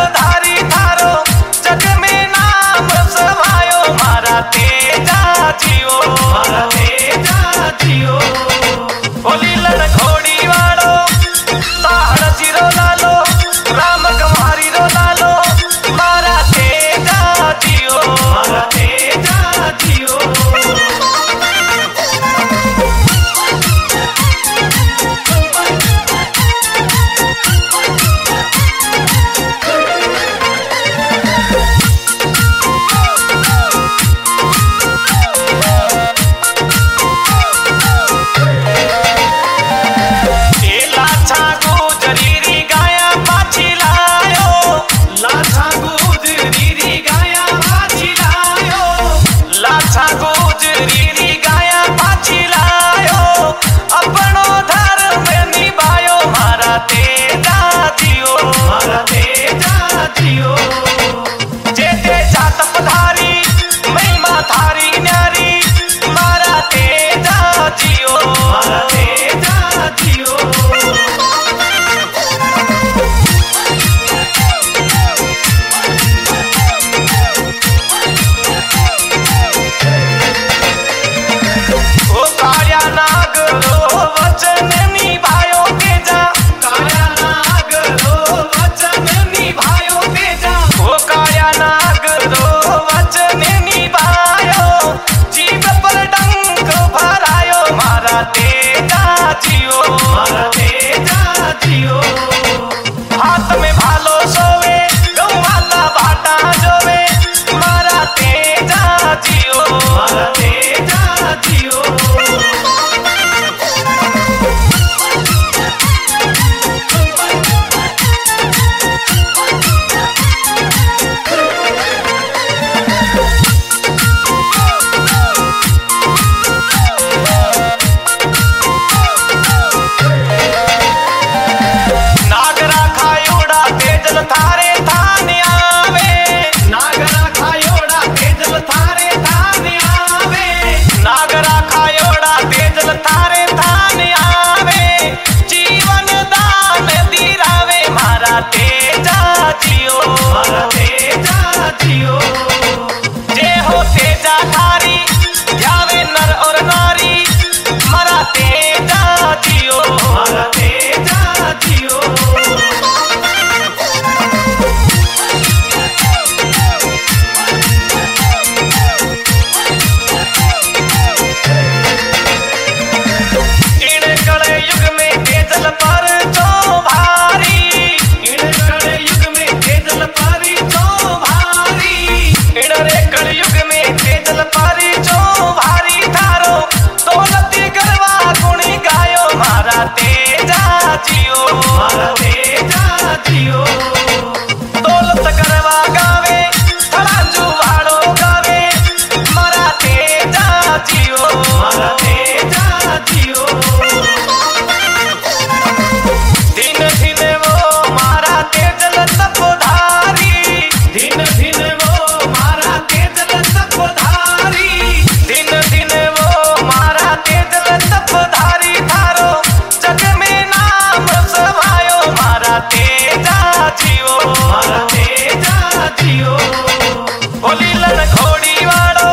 धारी थारो जग में नाम समायो मारा तेजा जियो मारा तेजा जियो। बोली लन घोड़ी वालो ताड़ जीरो लालो राम कुमारी रो लालो मारा तेजा जियो मारा तेजा जियो। हाथ में भालो सोवे गौ माता भाटा जोवे मारा तेजा जियो मारा तेजा जियो। थारे थाने आवे नागरा खायोड़ा तेजल थारे थाने आवे नागरा खायोड़ा तेजल थारे थाने आवे जीवन दान दीरावे मारा तेजा जियो मारा तेजा जियो। जे हो तेजा थारी जावे नर और नारी मारा तेजा जियो मारा तेजा जियो। जियो मारा तेजा जियो। दौलत करवा गावे थड़ाजू वाड़ो गावे मारा तेजा जियो मारा तेजा जियो। दिन दिन वो मारा तेजल तपधारी दिन दिन वो मारा तेजल तपधारी दिन दिन वो मारा तेजल तपधारी थारो जग में नाम समायो मारा तेजा जियो मारा तेजा जियो। बोली लन घोड़ी वाड़ो